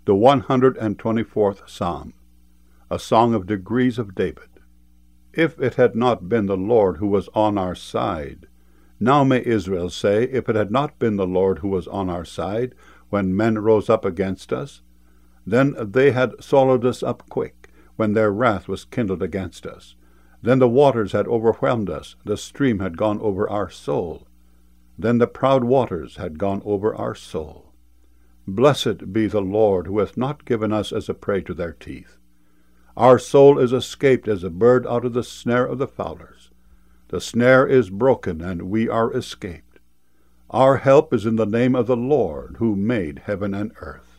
The 124th Psalm, a song of degrees of David. If it had not been the Lord who was on our side, now may Israel say, if it had not been the Lord who was on our side, when men rose up against us, then they had swallowed us up quick, when their wrath was kindled against us. Then the waters had overwhelmed us, the stream had gone over our soul. Then the proud waters had gone over our soul. Blessed be the Lord, who hath not given us as a prey to their teeth. Our soul is escaped as a bird out of the snare of the fowlers. The snare is broken, and we are escaped. Our help is in the name of the Lord, who made heaven and earth.